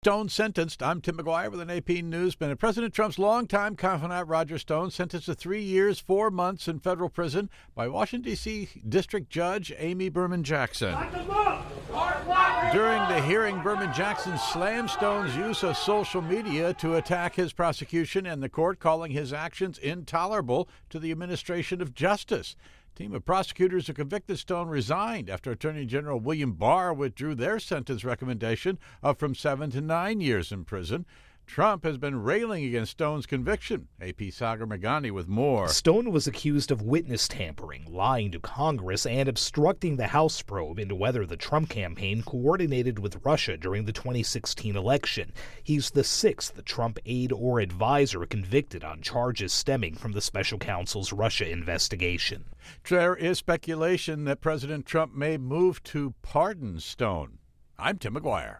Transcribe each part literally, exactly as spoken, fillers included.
Stone sentenced. I'm Tim McGuire with an A P News Minute. President Trump's longtime confidant Roger Stone sentenced to three years, four months in federal prison by Washington, D C District Judge Amy Berman Jackson. During the hearing, Berman Jackson slammed Stone's use of social media to attack his prosecution and the court, calling his actions intolerable to the administration of justice. Team of prosecutors who convicted Stone resigned after Attorney General William Barr withdrew their sentence recommendation of from seven to nine years in prison. Trump has been railing against Stone's conviction. A P Sagar Meghani with more. Stone was accused of witness tampering, lying to Congress, and obstructing the House probe into whether the Trump campaign coordinated with Russia during the twenty sixteen election. He's the sixth Trump aide or advisor convicted on charges stemming from the special counsel's Russia investigation. There is speculation that President Trump may move to pardon Stone. I'm Tim McGuire.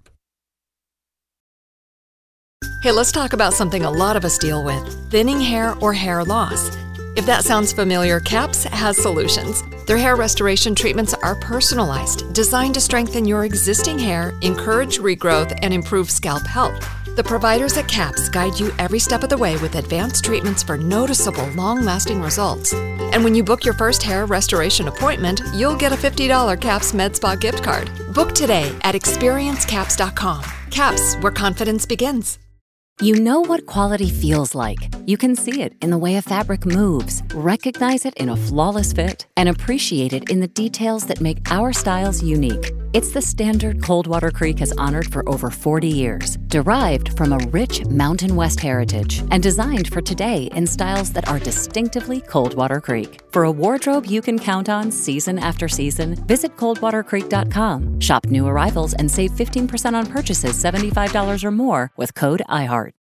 Hey, let's talk about something a lot of us deal with, thinning hair or hair loss. If that sounds familiar, CAPS has solutions. Their hair restoration treatments are personalized, designed to strengthen your existing hair, encourage regrowth, and improve scalp health. The providers at CAPS guide you every step of the way with advanced treatments for noticeable, long-lasting results. And when you book your first hair restoration appointment, you'll get a fifty dollars CAPS Med Spa gift card. Book today at experience caps dot com. CAPS, where confidence begins. You know what quality feels like. You can see it in the way a fabric moves, recognize it in a flawless fit, and appreciate it in the details that make our styles unique. It's the standard Coldwater Creek has honored for over forty years, derived from a rich Mountain West heritage, and designed for today in styles that are distinctively Coldwater Creek. For a wardrobe you can count on season after season, visit coldwater creek dot com. Shop new arrivals and save fifteen percent on purchases seventy-five dollars or more with code I heart.